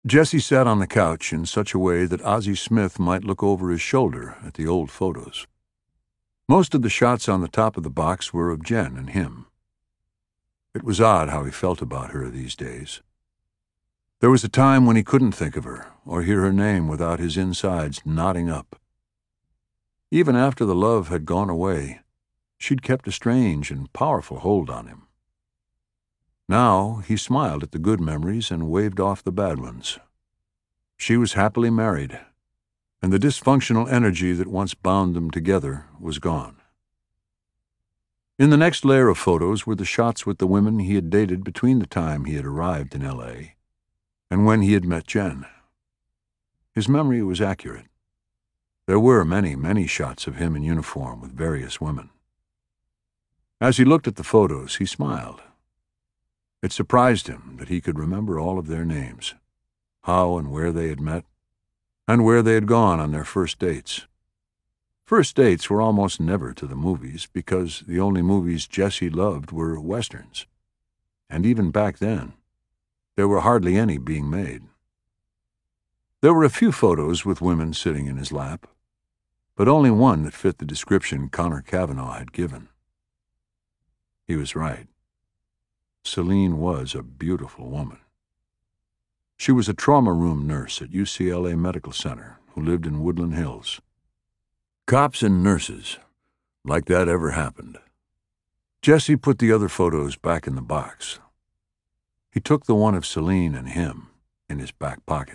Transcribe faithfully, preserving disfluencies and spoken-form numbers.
Jesse sat on the couch in such a way that Ozzie Smith might look over his shoulder at the old photos. Most of the shots on the top of the box were of Jen and him. It was odd how he felt about her these days. There was a time when he couldn't think of her or hear her name without his insides knotting up. Even after the love had gone away, she'd kept a strange and powerful hold on him. Now he smiled at the good memories and waved off the bad ones. She was happily married, and the dysfunctional energy that once bound them together was gone. In the next layer of photos were the shots with the women he had dated between the time he had arrived in L A and when he had met Jen. His memory was accurate. There were many, many shots of him in uniform with various women. As he looked at the photos, he smiled. It surprised him that he could remember all of their names, how and where they had met, and where they had gone on their first dates. First dates were almost never to the movies because the only movies Jesse loved were westerns. And even back then, there were hardly any being made. There were a few photos with women sitting in his lap, but only one that fit the description Connor Cavanaugh had given. He was right. Celine was a beautiful woman. She was a trauma room nurse at U C L A Medical Center who lived in Woodland Hills. Cops and nurses, like that ever happened. Jesse put the other photos back in the box. He took the one of Celine and him in his back pocket.